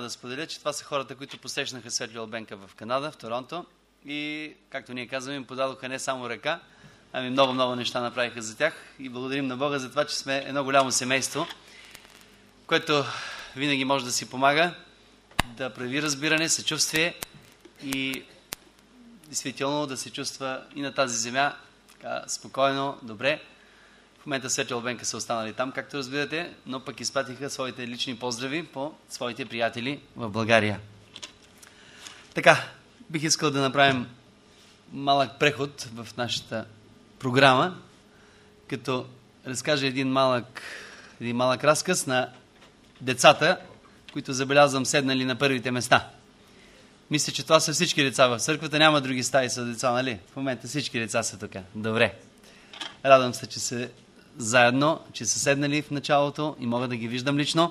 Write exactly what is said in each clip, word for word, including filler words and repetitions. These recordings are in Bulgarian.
да споделя, че това са хората, които посрещнаха Светли Албенка в Канада, в Торонто. И, както ние казваме, им подадоха не само ръка, ами много-много неща направиха за тях. И благодарим на Бога за това, че сме едно голямо семейство, което винаги може да си помага, да прояви разбиране, съчувствие и действително да се чувства и на тази земя така, спокойно, добре. В момента Светли Албенка са останали там, както разбирате, но пък изпратиха своите лични поздрави по своите приятели в България. Така, бих искал да направим малък преход в нашата програма, като разкажа един малък, един малък разказ на децата, които забелязвам седнали на първите места. Мисля, че това са всички деца в църквата, няма други стаи с деца, нали? В момента всички деца са тук. Добре. Радвам се, че са заедно, че са седнали в началото и мога да ги виждам лично.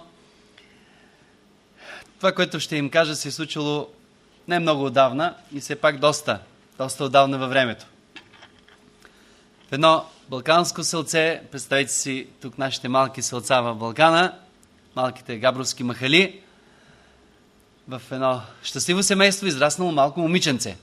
Това, което ще им кажа, се е случило не много отдавна и все пак доста, доста отдавна във времето. В едно балканско селце, представете си тук нашите малки селца в Балкана, малките габровски махали, в едно щастливо семейство израснало малко момиченце.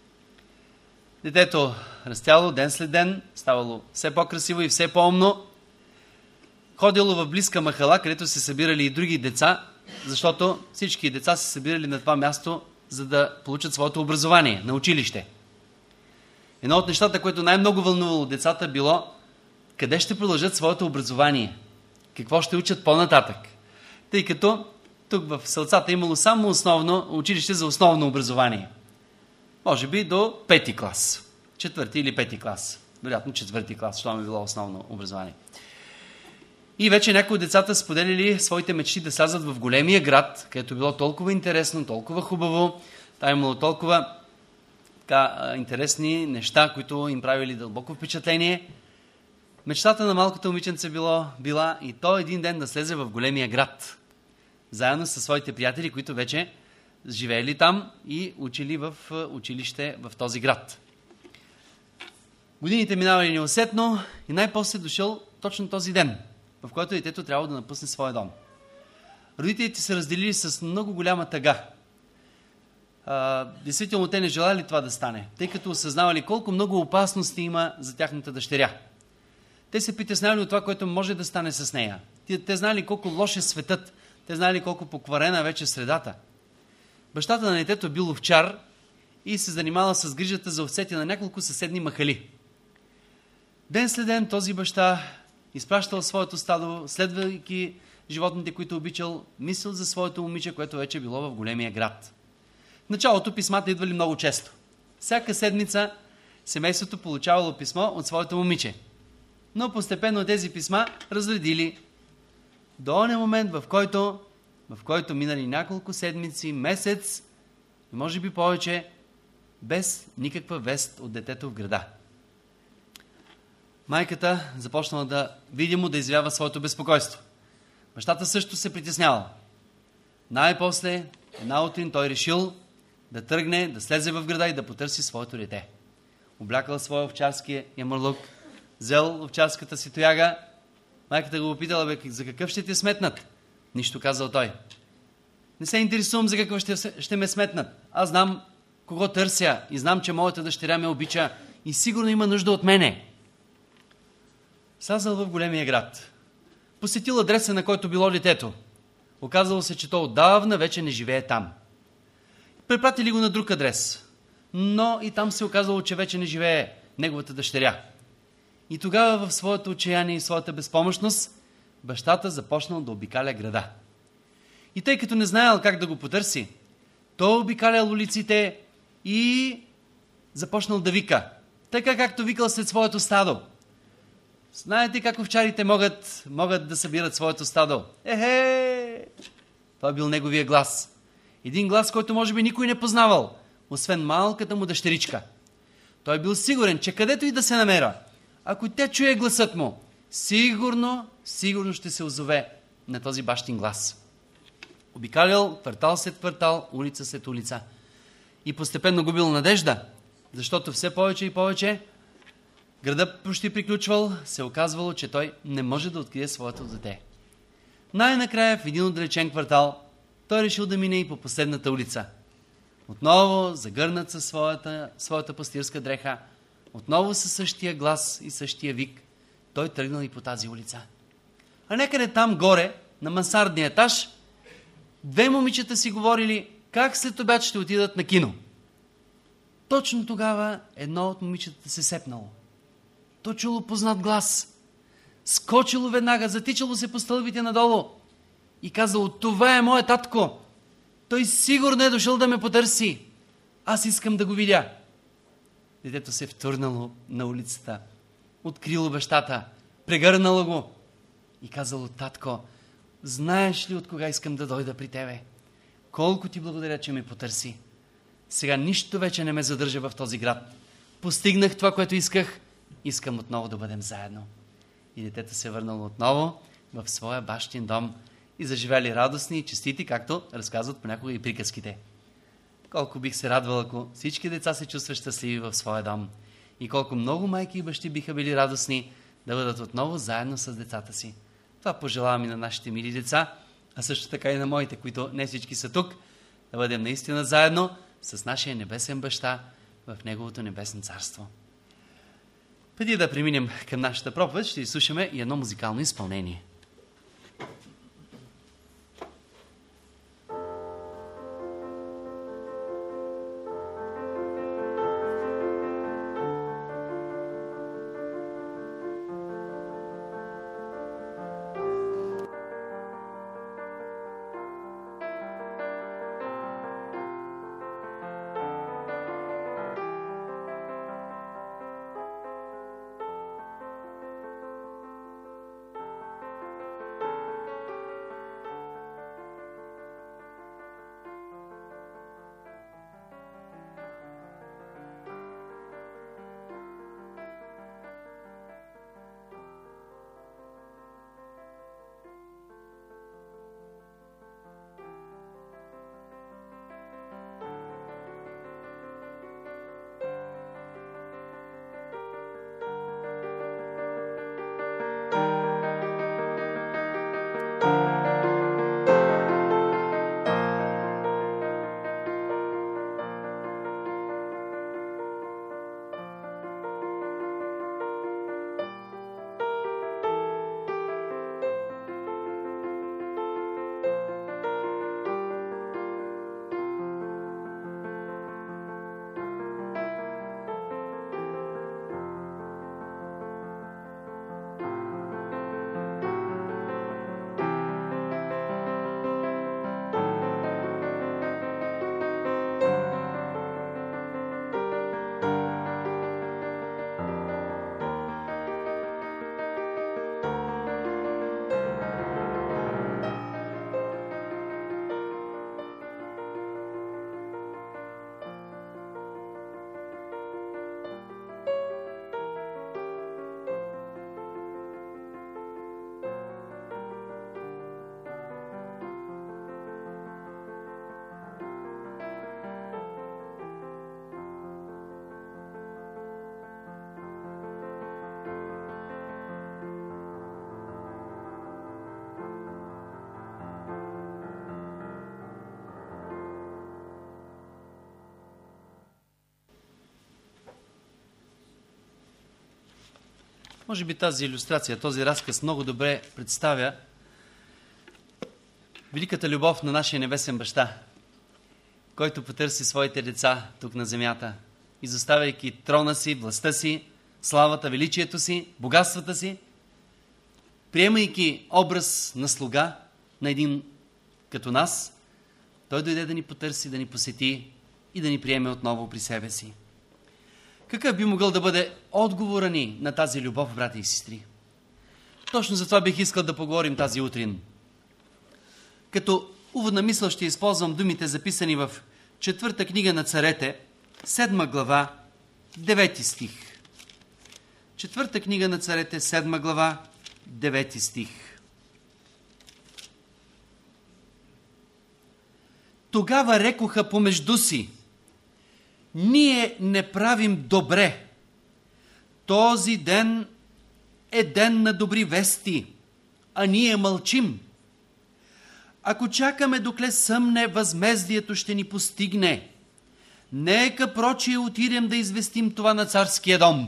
Детето растяло ден след ден, ставало все по-красиво и все по-умно. Ходило в близка махала, където се събирали и други деца, защото всички деца се събирали на това място, за да получат своето образование на училище. Едно от нещата, което най-много вълнувало децата, било къде ще продължат своето образование, какво ще учат по-нататък. Тъй като тук в селцата имало само основно училище за основно образование. Може би до пети клас. Четвърти или пети клас. Вероятно четвърти клас, защото ми било основно образование. И вече някои от децата споделили своите мечти да слязат в големия град, където било толкова интересно, толкова хубаво. Там имало толкова така, интересни неща, които им правили дълбоко впечатление. Мечтата на малкото момиченце било, била и то един ден да слезе в големия град. Заедно със своите приятели, които вече живеели там и учили в училище в този град. Годините минавали неусетно и най-после дошъл точно този ден, в който детето трябва да напусне своя дом. Родителите се разделили с много голяма тъга. А, действително те не желали това да стане, тъй като осъзнавали колко много опасности има за тяхната дъщеря. Те се притеснявали от това, което може да стане с нея. Те, те знали колко лош е светът, те знали колко покварена вече средата. Бащата на детето бил овчар и се занимавал с грижата за овцете на няколко съседни махали. Ден след ден този баща изпращал своето стадо, следвайки животните, които обичал, мислил за своето момиче, което вече било в големия град. В началото писмата идвали много често. Всяка седмица семейството получавало писмо от своето момиче. Но постепенно тези писма разредили до оня момент, в който, в който минали няколко седмици, месец, и може би повече, без никаква вест от детето в града. Майката започнала да видимо да изявява своето безпокойство. Бащата също се притеснявал. Най-после, една утрин той решил да тръгне, да слезе в града и да потърси своето дете. Облякал своя овчарски ямурлук, взел овчарската си тояга. Майката го попитала, бе, за какъв ще те сметнат? Нищо казал той. Не се интересувам за какъв ще, ще ме сметнат. Аз знам кого търся и знам, че моята дъщеря ме обича и сигурно има нужда от мене. Слязал в големия град. Посетил адреса, на който било детето. Оказало се, че то отдавна вече не живее там. Препратили го на друг адрес. Но и там се оказало, че вече не живее неговата дъщеря. И тогава в своето отчаяние и своята безпомощност бащата започнал да обикаля града. И тъй като не знаел как да го потърси, той обикалял улиците и започнал да вика. Така както викал след своето стадо. Знаете как овчарите могат, могат да събират своето стадо? Ехе! Това бил неговия глас. Един глас, който може би никой не познавал, освен малката му дъщеричка. Той бил сигурен, че където и да се намера, ако тя чуе гласът му, сигурно, сигурно ще се озове на този бащин глас. Обикалял квартал след квартал, улица след улица. И постепенно губил надежда, защото все повече и повече града почти приключвал, се оказвало, че той не може да открие своето дете. Най-накрая в един отдалечен квартал той решил да мине и по последната улица. Отново загърнат със своята, своята пастирска дреха, отново със същия глас и същия вик, той тръгнал и по тази улица. А някъде там горе, на мансардния етаж, две момичета си говорили как след обяд ще отидат на кино. Точно тогава едно от момичетата се сепнало. То чуло познат глас. Скочило веднага, затичало се по стълбите надолу и казало: това е моят татко. Той сигурно е дошъл да ме потърси. Аз искам да го видя. Детето се втурнало на улицата, открило бащата, прегърнало го и казало: татко, знаеш ли от кога искам да дойда при тебе? Колко ти благодаря, че ме потърси. Сега нищо вече не ме задържа в този град. Постигнах това, което исках. Искам отново да бъдем заедно. И детето се върнало отново в своя бащин дом и заживели радостни и честити, както разказват понякога и приказките. Колко бих се радвал, ако всички деца се чувстват щастливи в своя дом. И колко много майки и бащи биха били радостни да бъдат отново заедно с децата си. Това пожелавам и на нашите мили деца, а също така и на моите, които не всички са тук, да бъдем наистина заедно с нашия небесен баща в Неговото небесно царство. Преди да преминем към нашата проповед, ще изслушаме и едно музикално изпълнение. Може би тази илюстрация, този разказ много добре представя великата любов на нашия небесен баща, който потърси своите деца тук на земята, изоставяйки трона си, властта си, славата, величието си, богатствата си, приемайки образ на слуга на един като нас, той дойде да ни потърси, да ни посети и да ни приеме отново при себе си. Какъв би могъл да бъде отговора ни на тази любов, брати и сестри? Точно за това бих искал да поговорим тази утрин. Като уводна мисъл ще използвам думите, записани в четвърта книга на царете, седма глава, девети стих. Четвърта книга на царете, седма глава, девети стих. Тогава рекоха помежду си: ние не правим добре. Този ден е ден на добри вести, а ние мълчим. Ако чакаме докле съмне, възмездието ще ни постигне. Нека прочие отидем да известим това на царския дом.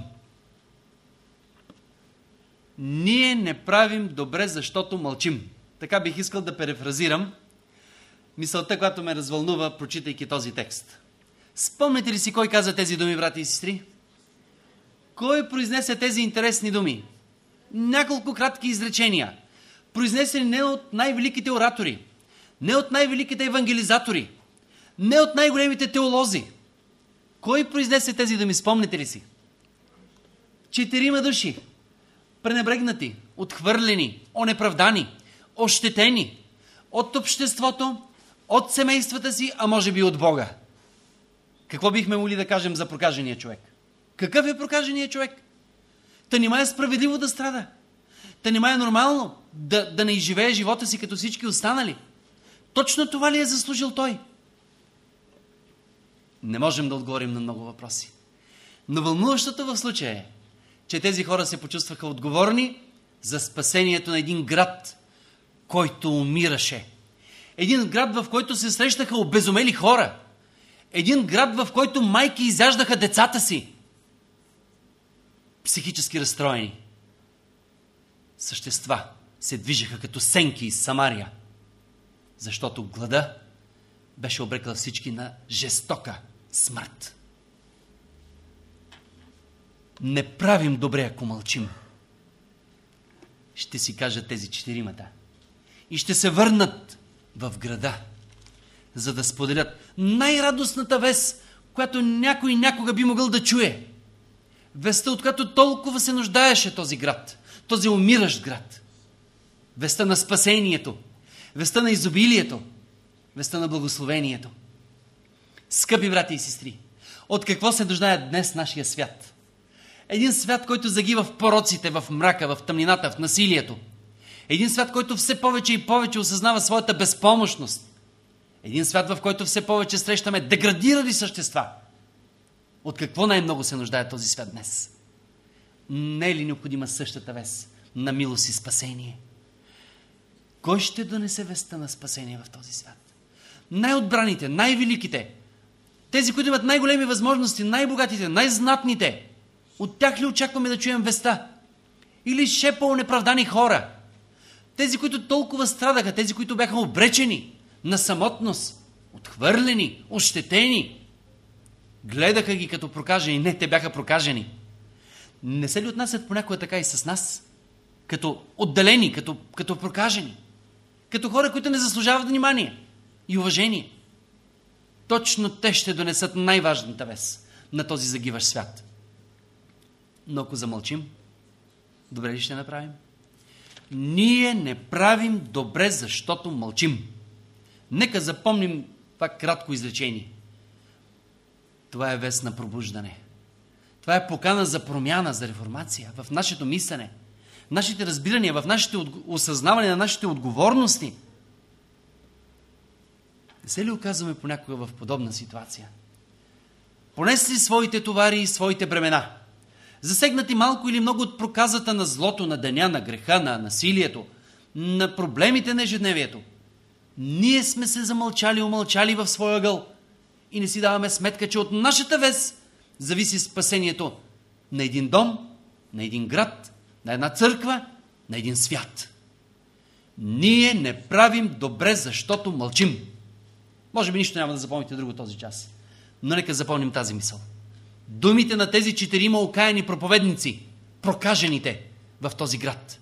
Ние не правим добре, защото мълчим. Така бих искал да перефразирам мисълта, която ме развълнува, прочитайки този текст. Спомняте ли си кой каза тези думи, брати и сестри? Кой произнесе тези интересни думи? Няколко кратки изречения. Произнесени не от най-великите оратори, не от най-великите евангелизатори, не от най-големите теолози. Кой произнесе тези думи? Спомняте ли си? Четирима души. Пренебрегнати, отхвърлени, онеправдани, ощетени от обществото, от семействата си, а може би от Бога. Какво бихме могли да кажем за прокажения човек? Какъв е прокажения човек? Та нима е справедливо да страда. Та нима е нормално да, да не изживее живота си като всички останали. Точно това ли е заслужил той? Не можем да отговорим на много въпроси. Но вълнуващото в случая е, че тези хора се почувстваха отговорни за спасението на един град, който умираше. Един град, в който се срещаха обезумели хора. Един град, в който майки изяждаха децата си. Психически разстроени същества се движеха като сенки из Самария, защото глада беше обрекла всички на жестока смърт. Не правим добре, ако мълчим. Ще си кажат тези четиримата. И ще се върнат в града, за да споделят най-радостната вест, която някой някога би могъл да чуе. Вестта, от която толкова се нуждаеше този град, този умиращ град. Вестта на спасението, вестта на изобилието, вестта на благословението. Скъпи брати и сестри, от какво се нуждае днес нашия свят? Един свят, който загива в пороците, в мрака, в тъмнината, в насилието. Един свят, който все повече и повече осъзнава своята безпомощност. Един свят, в който все повече срещаме деградирали същества. От какво най-много се нуждае този свят днес? Не е ли необходима същата вест на милост и спасение? Кой ще донесе вестта на спасение в този свят? Най-отбраните, най-великите, тези, които имат най-големи възможности, най-богатите, най-знатните, от тях ли очакваме да чуем веста? Или шепа онеправдани хора? Тези, които толкова страдаха, тези, които бяха обречени на самотност, отхвърлени, ощетени, гледаха ги като прокажени. Не, те бяха прокажени. Не се ли отнасят понякога така и с нас? Като отделени, като, като прокажени. Като хора, които не заслужават внимание и уважение. Точно те ще донесат най-важната вест на този загиващ свят. Но ако замълчим, добре ли ще направим? Ние не правим добре, защото мълчим. Нека запомним това кратко изречение. Това е вест на пробуждане. Това е покана за промяна, за реформация в нашето мислене, в нашите разбирания, в нашите осъзнаване на нашите отговорности. Не се ли оказваме понякога в подобна ситуация? Понесли своите товари и своите бремена, засегнати малко или много от проказата на злото, на деня, на греха, на насилието, на проблемите на ежедневието. Ние сме се замълчали, умълчали в своя ъгъл и не си даваме сметка, че от нашата вест зависи спасението на един дом, на един град, на една църква, на един свят. Ние не правим добре, защото мълчим. Може би нищо няма да запомните друго този час, но нека запомним тази мисъл. Думите на тези четирима окаяни проповедници, прокажените в този град.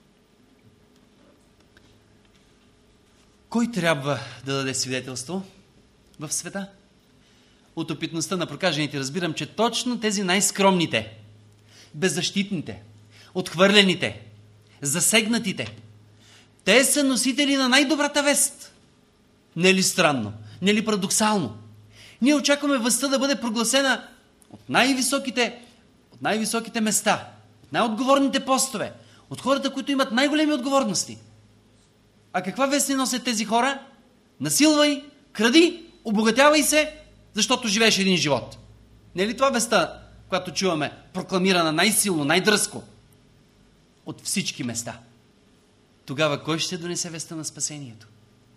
Кой трябва да даде свидетелство в света? От опитността на прокажените разбирам, че точно тези най-скромните, беззащитните, отхвърлените, засегнатите, те са носители на най-добрата вест. Не е ли странно? Не е ли парадоксално? Ние очакваме вестта да бъде прогласена от най-високите, от най-високите места, от най-отговорните постове, от хората, които имат най-големи отговорности. А каква вест ни носят тези хора? Насилвай, кради, обогатявай се, защото живееш един живот. Не е ли това веста, която чуваме, прокламирана най-силно, най-дръзко от всички места? Тогава кой ще донесе веста на спасението?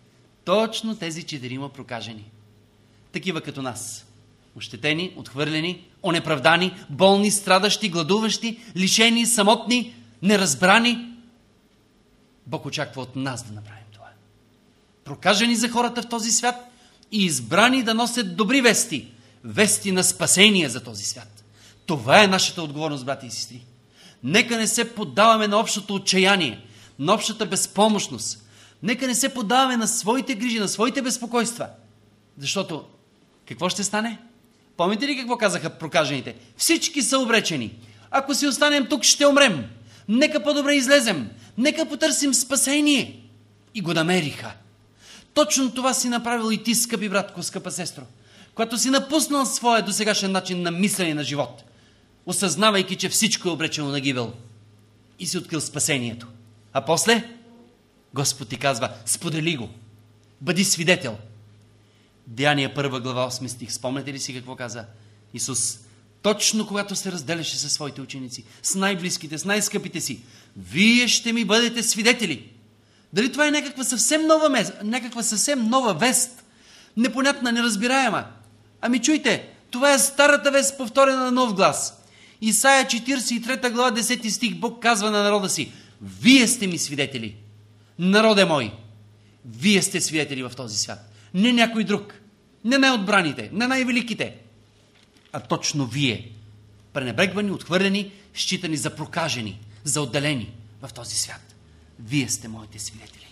Точно тези четирима прокажени. Такива като нас. Ощетени, отхвърлени, онеправдани, болни, страдащи, гладуващи, лишени, самотни, неразбрани. Бог очаква от нас да направим това. Прокажени за хората в този свят и избрани да носят добри вести. Вести на спасение за този свят. Това е нашата отговорност, брати и сестри. Нека не се поддаваме на общото отчаяние, на общата безпомощност. Нека не се поддаваме на своите грижи, на своите безпокойства. Защото какво ще стане? Помните ли какво казаха прокажените? Всички са обречени. Ако си останем тук, ще умрем. Нека по-добре излезем. Нека потърсим спасение. И го намериха. Точно това си направил и ти, скъпи братко, скъпа сестро. Когато си напуснал своя досегашен начин на мислене на живот, осъзнавайки, че всичко е обречено на гибел, и си открил спасението. А после Господ ти казва, сподели го. Бъди свидетел. Деяния първа глава, осми стих. Спомняте ли си какво каза Исус? Точно когато се разделяше със своите ученици, с най-близките, с най-скъпите си. Вие ще ми бъдете свидетели. Дали това е някаква съвсем нова, мез... някаква съвсем нова вест? Непонятна, неразбираема. Ами чуйте, това е старата вест, повторена на нов глас. Исаия четиридесет и трета глава, десети стих. Бог казва на народа си, вие сте ми свидетели. Народе мой, вие сте свидетели в този свят. Не някой друг. Не най-отбраните, не най-великите. А точно вие. Пренебрегвани, отхвърлени, считани за прокажени, за отделени в този свят. Вие сте моите свидетели.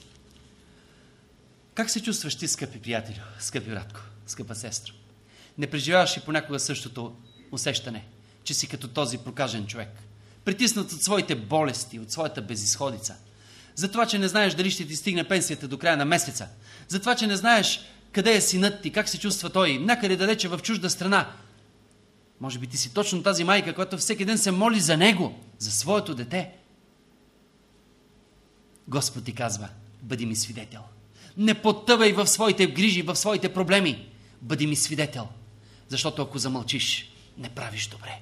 Как се чувстваш ти, скъпи приятелю, скъпи братко, скъпа сестра? Не преживяваш ли понякога същото усещане, че си като този прокажен човек, притиснат от своите болести, от своята безизходица, за това, че не знаеш дали ще ти стигне пенсията до края на месеца, за това, че не знаеш къде е синът ти, как се чувства той, някъде далече в чужда страна. Може би ти си точно тази майка, която всеки ден се моли за него, за своето дете. Господ ти казва, бъди ми свидетел. Не потъвай в своите грижи, в своите проблеми. Бъди ми свидетел. Защото ако замълчиш, не правиш добре.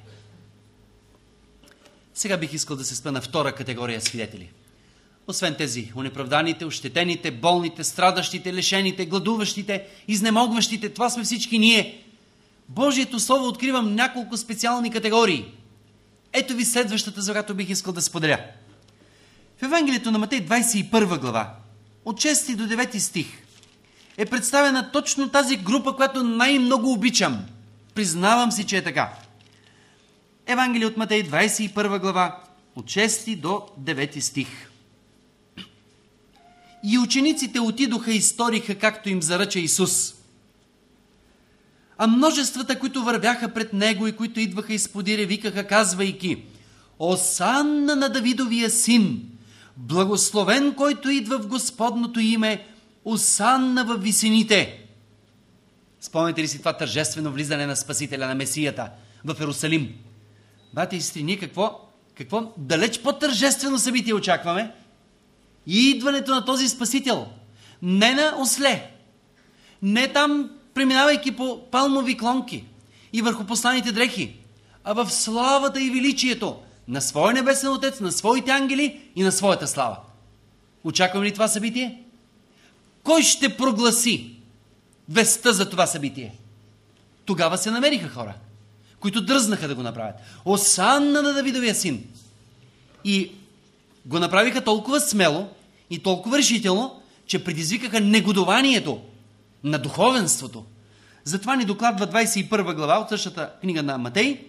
Сега бих искал да се спа на втора категория свидетели. Освен тези унеправданите, ощетените, болните, страдащите, лишените, гладуващите, изнемогващите, това сме всички ние. Божието Слово откривам няколко специални категории. Ето ви следващата, за която бих искал да споделя. В Евангелието на Матей, двадесет и първа глава, от шести до девети стих, е представена точно тази група, която най-много обичам. Признавам си, че е така. Евангелие от Матей, двадесет и първа глава, от шести до девети стих. И учениците отидоха и сториха, както им заръча Исус. А множествата, които вървяха пред него и които идваха изподире, викаха, казвайки, Осанна на Давидовия син, благословен, който идва в Господното име, Осанна във висините. Спомняте ли си това тържествено влизане на Спасителя, на Месията в Иерусалим? Бате и сестри, ние какво, какво далеч по-тържествено събитие очакваме? И идването на този Спасител. Не на осле, не там преминавайки по палмови клонки и върху посланите дрехи, а в славата и величието на своя небесен Отец, на своите ангели и на своята слава. Очакваме ли това събитие? Кой ще прогласи вестта за това събитие? Тогава се намериха хора, които дръзнаха да го направят. Осанна на Давидовия син. И го направиха толкова смело и толкова решително, че предизвикаха негодованието на духовенството. Затова ни докладва двадесет и първа глава от същата книга на Матей.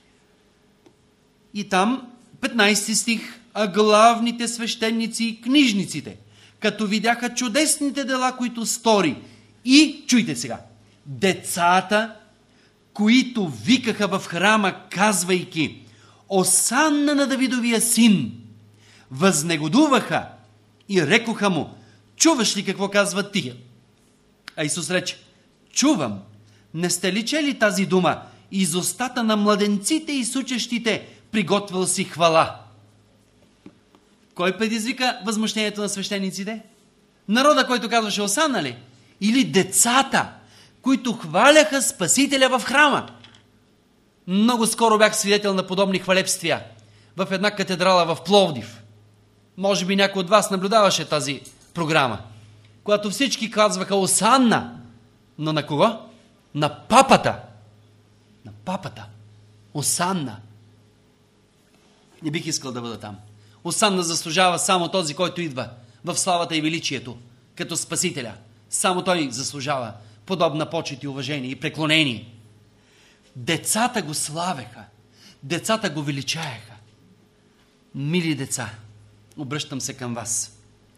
И там, петнадесети стих, а главните свещеници и книжниците, като видяха чудесните дела, които стори, и, чуйте сега, децата, които викаха в храма, казвайки, Осанна на Давидовия син, възнегодуваха и рекоха му, чуваш ли какво казва ти? А Исус рече, чувам, не сте ли чели тази дума? Из устата на младенците и сучещите приготвил си хвала. Кой предизвика възмущението на свещениците? Народа, който казваше Осанна ли? Или децата, които хваляха Спасителя в храма? Много скоро бях свидетел на подобни хвалебствия в една катедрала в Пловдив. Може би някой от вас наблюдаваше тази програма. когато всички казваха Осанна. Но на кого? На папата. На папата. Осанна. Не бих искал да бъда там. Осанна заслужава само този, който идва в славата и величието, като Спасителя. Само той заслужава подобна почет и уважение и преклонение. Децата го славеха. Децата го величаеха. Мили деца, обръщам се към вас.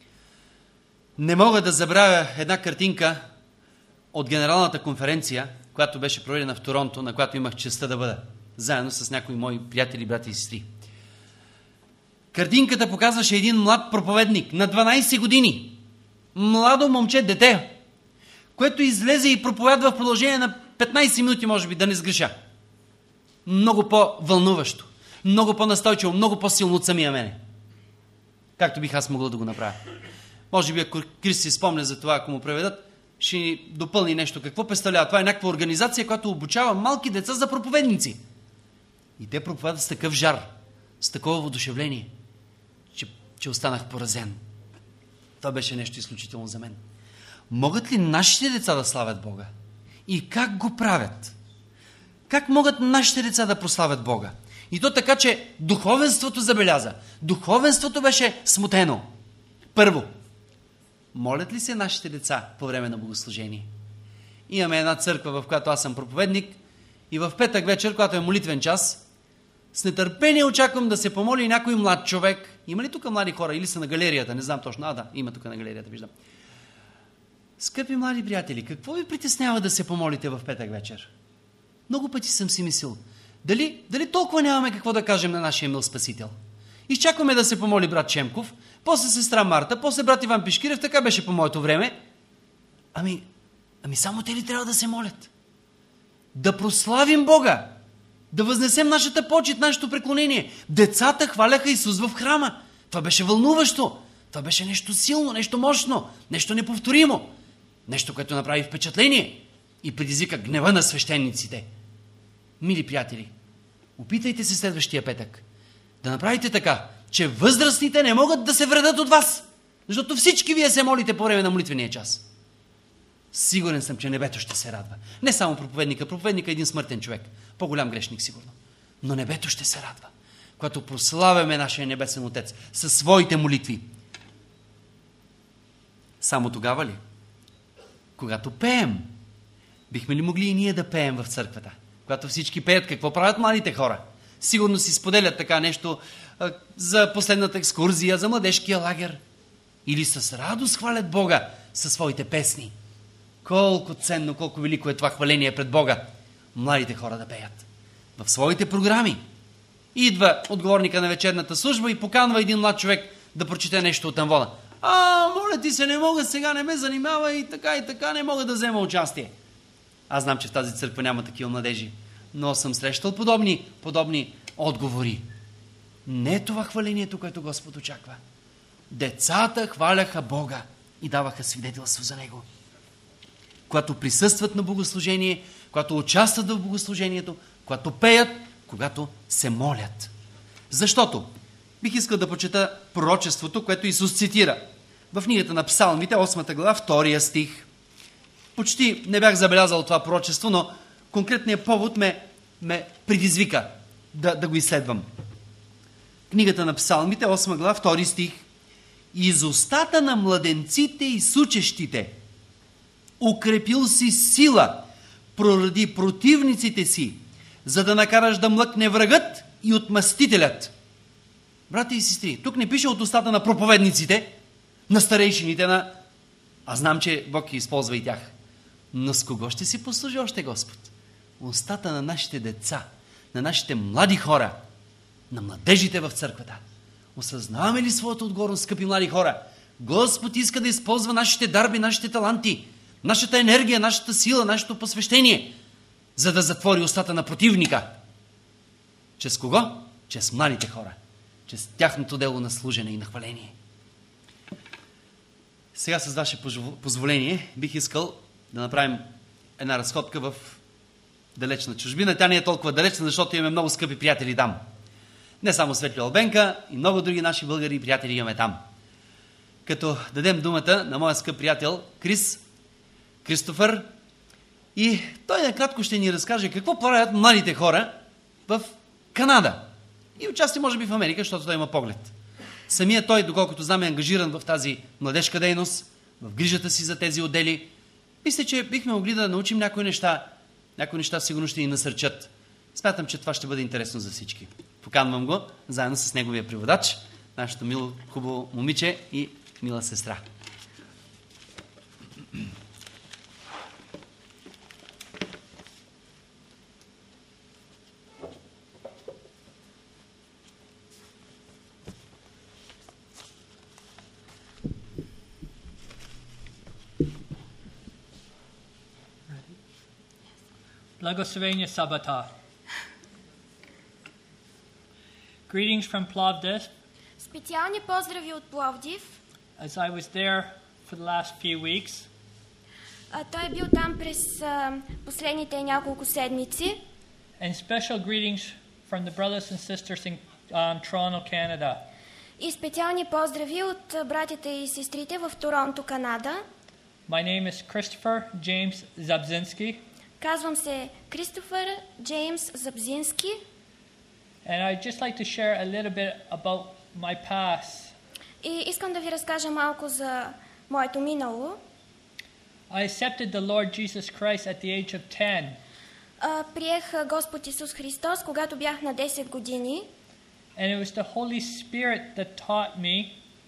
Не мога да забравя една картинка от генералната конференция, която беше проведена в Торонто, на която имах честта да бъда, заедно с някои мои приятели, брати и сестри. Картинката показваше един млад проповедник на дванайсет години. Младо момче, дете, което излезе и проповядва в продължение на петнайсет минути, може би, да не сгреша. Много по-вълнуващо, много по-настойчиво, много по-силно от самия мене. Както бих аз могъл да го направя. Може би, ако Крис си спомня за това, ако му преведат, ще ни допълни нещо. Какво представлява? Това е някаква организация, която обучава малки деца за проповедници. И те проповядат с такъв жар, с такова воодушевление, че, че останах поразен. Това беше нещо изключително за мен. Могат ли нашите деца да славят Бога? И как го правят? Как могат нашите деца да прославят Бога? И то така, че духовенството забеляза. Духовенството беше смутено. Първо, молят ли се нашите деца по време на богослужение? Имаме една църква, в която аз съм проповедник, и в петък вечер, когато е молитвен час, с нетърпение очаквам да се помоли някой млад човек. Има ли тук млади хора? Или са на галерията? Не знам точно. А, да, има тук на галерията, виждам. Скъпи млади приятели, какво ви притеснява да се помолите в петък вечер? Много пъти съм си мислил, дали, дали толкова нямаме какво да кажем на нашия мил Спасител? Изчакваме да се помоли брат Чемков, после сестра Марта, после брат Иван Пишкирев, така беше по моето време. Ами, ами само те ли трябва да се молят? Да прославим Бога, да възнесем нашата почет, нашето преклонение. Децата хваляха Исус в храма. Това беше вълнуващо. Това беше нещо силно, нещо мощно, нещо неповторимо. Нещо, което направи впечатление и предизвика гнева на свещениците. Мили приятели, опитайте се следващия петък да направите така, че възрастните не могат да се вредят от вас, защото всички вие се молите по време на молитвения час. Сигурен съм, че небето ще се радва. Не само проповедника. Проповедника е един смъртен човек. По-голям грешник, сигурно. Но небето ще се радва, когато прославяме нашия небесен Отец със своите молитви. Само тогава ли? Когато пеем. Бихме ли могли и ние да пеем в църквата? Когато всички пеят, какво правят младите хора? Сигурно си споделят така нещо а, за последната екскурзия, за младежкия лагер. Или с радост хвалят Бога със своите песни. Колко ценно, колко велико е това хваление пред Бога. Младите хора да пеят. В своите програми. Идва отговорника на вечерната служба и поканва един млад човек да прочете нещо от амвона. А, моля ти се, не мога сега, не ме занимава и така и така, не мога да взема участие. Аз знам, че в тази църква няма такива младежи, но съм срещал подобни, подобни отговори. Не е това хвалението, което Господ очаква. Децата хваляха Бога и даваха свидетелство за Него. Когато присъстват на богослужение, когато участват в богослужението, когато пеят, когато се молят. Защото бих искал да прочета пророчеството, което Исус цитира. В книгата на Псалмите, осмата глава, втория стих. Почти не бях забелязал това пророчество, но конкретният повод ме, ме предизвика да, да го изследвам. Книгата на Псалмите, осма глава, втори стих. Из устата на младенците и сучещите укрепил си сила, проради противниците си, за да накараш да млъкне врагът и отмъстителят. Брати и сестри, тук не пише от устата на проповедниците, на старейшините, на... Аз знам, че Бог използва и тях. Но с кого ще си послужи още Господ? Устата на нашите деца, на нашите млади хора, на младежите в църквата. Осъзнаваме ли своята отговорност, скъпи млади хора? Господ иска да използва нашите дарби, нашите таланти, нашата енергия, нашата сила, нашето посвещение, за да затвори устата на противника. Чрез кого? Чрез младите хора. Чрез тяхното дело на служене и на хваление. Сега с ваше позволение бих искал да направим една разходка в далечна чужбина. Тя не е толкова далечна, защото имаме много скъпи приятели там. Не само Светли Албенка, и много други наши българи и приятели имаме там. като дадем думата на моя скъп приятел Крис, Кристофър, и той накратко ще ни разкаже какво правят младите хора в Канада. И участие може би в Америка, защото той има поглед. Самия той, доколкото знам, е ангажиран в тази младежка дейност, в грижата си за тези отдели. Мисля, че бихме могли да научим някои неща. Някои неща сигурно ще ни насърчат. Смятам, че това ще бъде интересно за всички. Поканвам го, заедно с неговия преводач, нашето мило, хубаво момиче и мила сестра. Благословение Сабата. Greetings from Plovdiv. Специални поздрави от Пловдив. As I was there for the last few weeks, А, той е бил там през а, последните няколко седмици. and special greetings from the brothers and sisters in um, Toronto, Canada. И специални поздрави от а, братята и сестрите в Торонто, Канада. My name is Christopher James Zabzinski, Казвам се Кристофър Джеймс Забзински. and I'd just like to share a little bit about my past. И искам да ви разкажа малко за моето минало. I accepted the Lord Jesus Christ at the age of ten, А, приех а, Господ Исус Христос, когато бях на десет години. and it was the Holy Spirit that taught me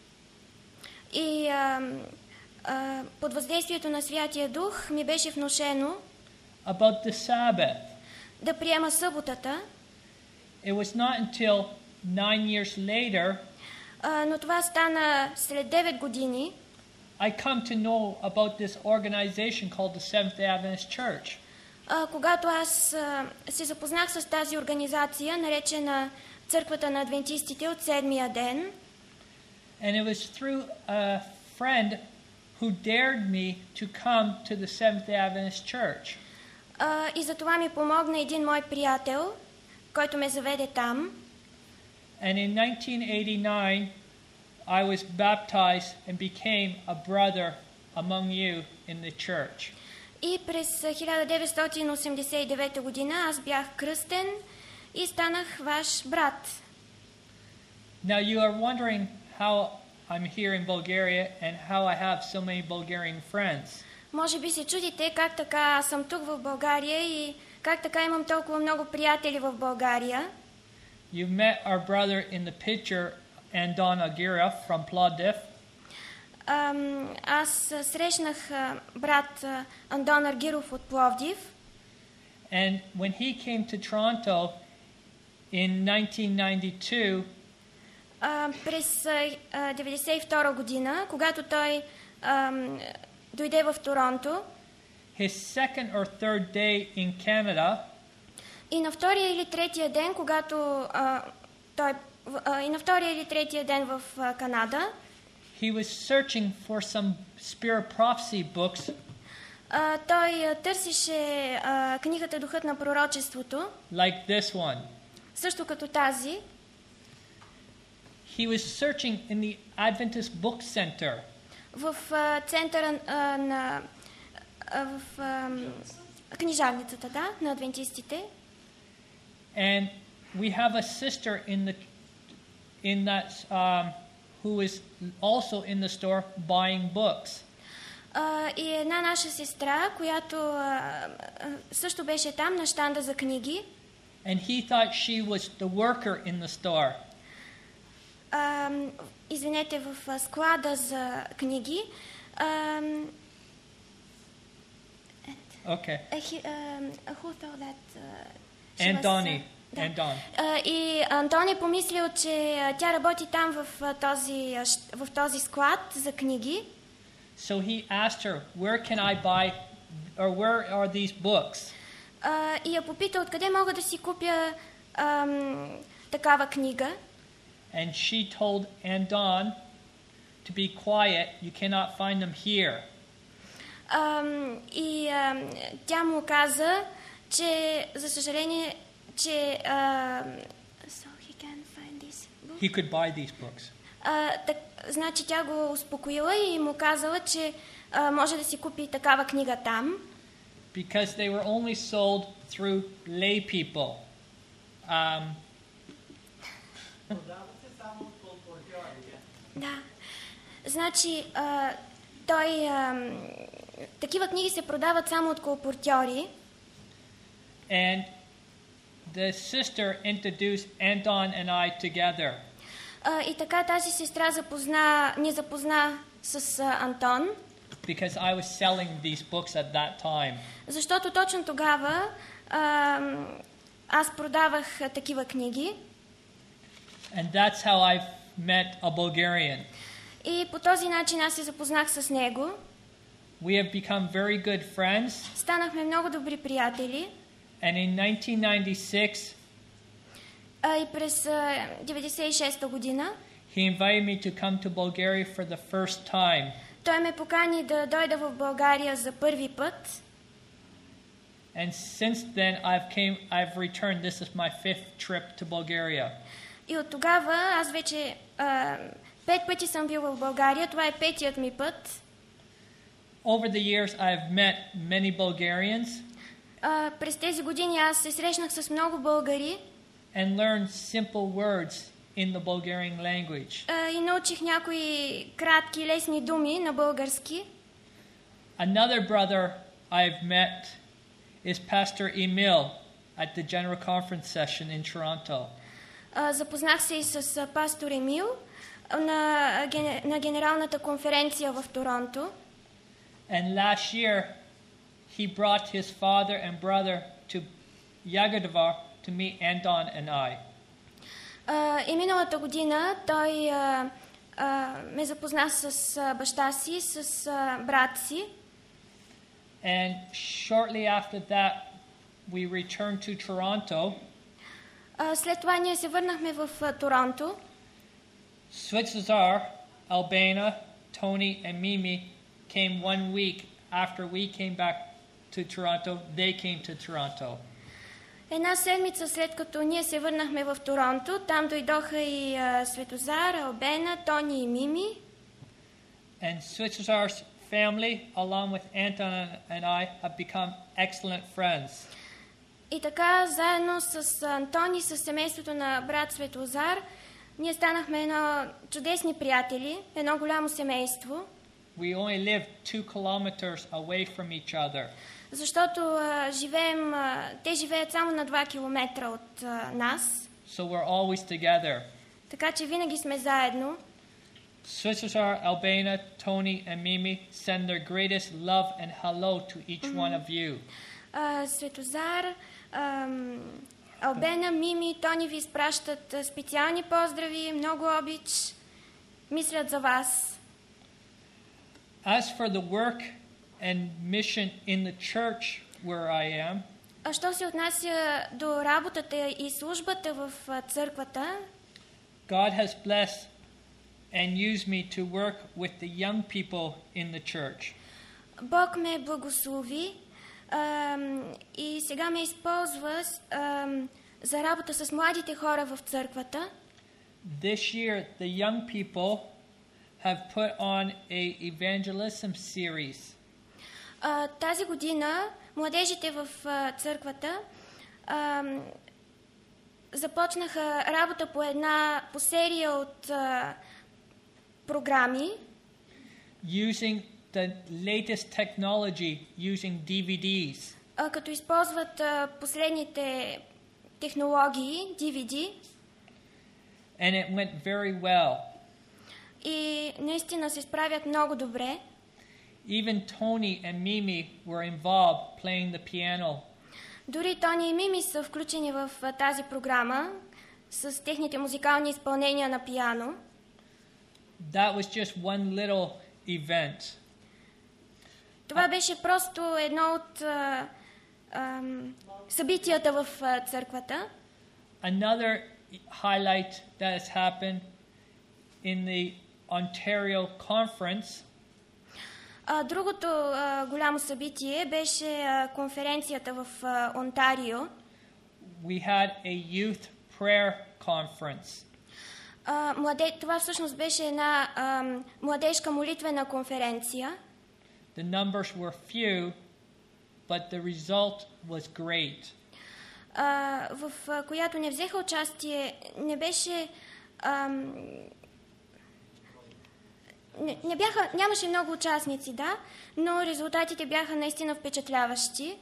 И а, а, под въздействието на Святия Дух ми беше внушено about the Sabbath. да приема съботата. It was not until nine years later А, но това стана след девет години, I come to know about this organization called the Seventh-day Adventist Church. а, когато аз а, се запознах с тази организация, наречена Църквата на адвентистите от седмия ден. And it was through a friend who dared me to come to the Seventh-day Adventist Church. А, и за това ми помогна един мой приятел, който ме заведе там. And in nineteen eighty-nine, I was baptized and became a brother among you in the church. И през хиляда деветстотин осемдесет и девета година аз бях кръстен и станах ваш брат. Now you are wondering how I'm here in Bulgaria and how I have so many Bulgarian friends. Може би се чудите как така аз съм тук в България и как така имам толкова много приятели в България. You've met our brother in the picture, Andon Agira from Plovdiv. Ам, аз а, срещнах а, брат а, Андон Аргиров от Пловдив. And when he came to Toronto in nineteen ninety-two, А, през а, деветдесет и втора година, когато той ам, дойде в Торонто, his second or third day in Canada, и на втория или третия ден, когато а, той а, и на втория или третия ден в а, Канада, he was searching for some spirit prophecy books а, той а, търсеше а, книгата Духът на пророчеството, like this one. също като тази. He was searching in the Adventist Book Center. В а, центъра а, на а, в а, книжарницата, да, на адвентистите. And we have a sister in the in that um, who is also in the store buying books. А, и една наша сестра, която а, а, също беше там на щанда за книги. And he thought she was the worker in the store. А, извинете, в а, склада за книги. А, Okay. а, he, а, who thought that, а, she was, Antoni. да. Anton. А, и Антони помислил, че а, тя работи там в, а, този, а, щ- в този склад за книги. So he asked her, "Where can I buy, or where are these books?" А, и я попита откъде мога да си купя ам, такава книга. And she told Andon to be quiet. You cannot find them here. Ам, и ам, тя му каза, че за съжаление, че ам, so he can find this book. He could buy these books. А, так, значи тя го успокоила и му казала, че а, може да си купи такава книга там. Because they were only sold through lay people. Um, Да. Значи, а, той... А, такива книги се продават само от колпортьори. and the sister introduced Anton and I together. А, и така тази сестра запозна, ни запозна с а, Антон. Because I was selling these books at that time. Защото точно тогава а, аз продавах а, такива книги. And that's how I met a Bulgarian. И по този начин аз се запознах с него. We have become very good friends. Станахме много добри приятели. And in nineteen ninety-six, А, и през а, деветдесет и шеста година he invited me to come to Bulgaria for the first time. той ме покани да дойда в България за първи път. And since then, I've came, I've returned. This is my fifth trip to Bulgaria. И от тогава аз вече а, пет пъти съм бил в България. Това е петият ми път. Over the years, I've met many Bulgarians А, през тези години аз се срещнах с много българи and learned simple words in the Bulgarian language. а, и научих някои кратки, лесни думи на български. Another brother I've met is Pastor Emil at the General Conference session in Toronto. А, запознах се и с а, пастор Емил на, а, ген, на генералната конференция в Торонто. And last year, he brought his father and brother to Yagadovar to meet Anton and I. А, и миналата година той а, а, ме запозна с а, баща си, с а, брат си. And shortly after that, we returned to Toronto. А, след това ние се върнахме в а, Торонто. Switzazar, Albana, Tony, and Mimi came one week after we came back to Toronto. They came to Toronto. Една седмица след като ние се върнахме в Торонто, там дойдоха и а, Светозар, Албена, Тони и Мими. And Switzazar's family, along with Anton and I, have become excellent friends. И така, заедно с Антони, с семейството на брат Светозар, ние станахме едно чудесни приятели, едно голямо семейство. We only live two kilometers away from each other. Защото а, живеем, а, те живеят само на два километра от а, нас. So we're always together. Така че винаги сме заедно. Switzazar, Albana, Tony, and Mimi send their greatest love and hello to each mm-hmm. one of you. А, Светозар, ам, Албена, Мими, Тони ви изпращат а, специални поздрави, много обич, мислят за вас. As for the work and mission in the church where I am, А що се отнася до работата и службата в а, църквата, God has blessed and used me to work with the young people in the church. Бог ме благослови ам, и сега ме използва ам, за работа с младите хора в църквата. This year, the young people have put on a evangelism series. А, тази година младежите в а, църквата ам, започнаха работа по една по серия от а, програми, Using the latest technology, using D V Ds. а, като използват а, последните технологии, Ди Ви Ди. And it went very well. И наистина се справят много добре. Even Tony and Mimi were involved playing the piano. Дори Тони и Мими са включени в а, тази програма с техните музикални изпълнения на пиано. That was just one little event. Това беше просто едно от а, ам, събитията в а, църквата. Another highlight that has happened in the Ontario conference А, другото а, голямо събитие беше а, конференцията в а, Онтарио. we had a youth prayer conference. А, младе... Това всъщност беше една ам, младежка молитвена конференция. The numbers were few, but the result was great. А, в а, която не взеха участие, не беше... Ам, не, не бяха, нямаше много участници, да, но резултатите бяха наистина впечатляващи.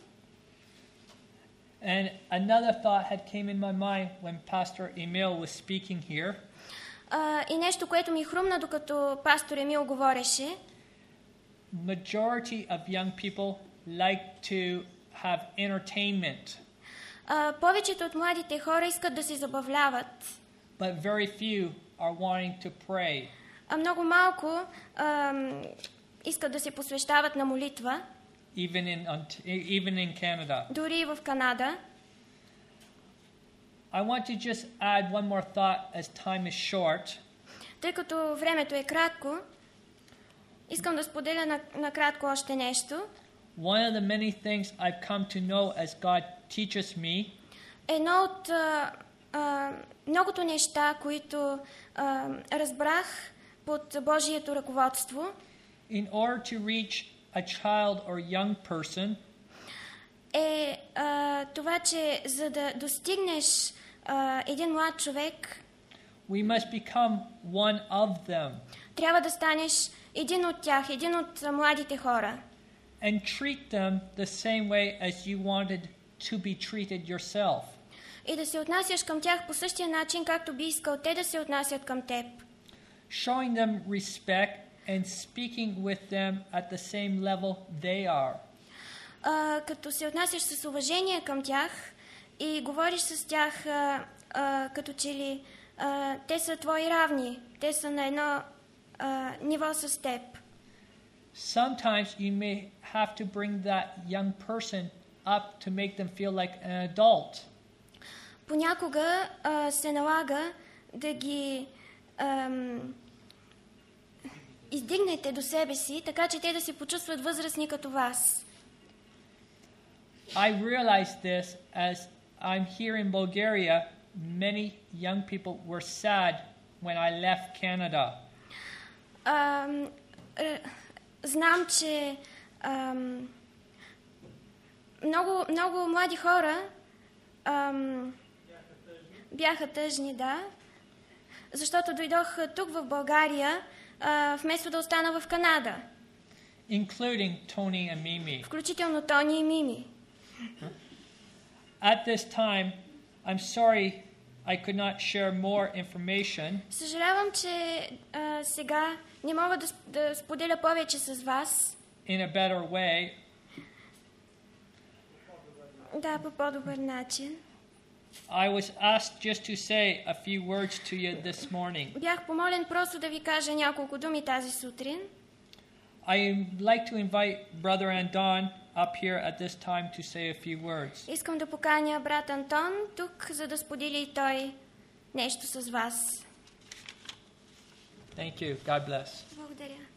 And another thought had came in my mind when Pastor Emil was speaking here. Uh, и нещо, което ми хрумна, докато пастор Емил говореше. Majority of young people like to have entertainment. Uh, повечето от младите хора искат да се забавляват. But very few are wanting to pray. А много малко uh, искат да се посвещават на молитва. Even in even in Canada. Дори и в Канада. I want to just add one more thought as time is short. Тъй като времето е кратко, искам да споделя накратко още нещо. One of the many things I've come to know as God teaches me. Едно от а, а, многото неща, които а, разбрах под Божието ръководство. In order to reach a child or young person, е а, това, че за да достигнеш а, един млад човек, we must become one of them. Трябва да станеш един от тях, един от младите хора. And treat them the same way as you wanted to be treated yourself. И да се отнасяш към тях по същия начин, както би искал те да се отнасят към теб. Showing them respect and speaking with them at the same level they are. Uh, като се отнасяш с уважение към тях и говориш с тях uh, uh, като че ли uh, те са твои равни, те са на едно uh, ниво с теб. Sometimes you may have to bring that young person up to make them feel like an adult. Понякога uh, се налага да ги um, издигнете до себе си, така че те да се почувстват възрастни като вас. I realize this as I'm here in Bulgaria. Many young people were sad when I left Canada. Um, uh, знам, че um, много, много млади хора um, бяха тъжни, да, защото дойдох тук в България, Uh, вместо да остана в Канада. Including Tony and Mimi. Включително Тони и Мими. At this time, I'm sorry I could not share more information. Съжалявам, че uh, сега не мога да, да споделя повече с вас. In a better way. Да, по по-добър начин. I was asked just to say a few words to you this morning. Бях помолен просто да ви кажа няколко думи тази сутрин. I like to invite Brother Andon up here at this time to say a few words. Искам да поканя брат Антон тук, за да сподели и той нещо с вас. Thank you. God bless. Благодаря.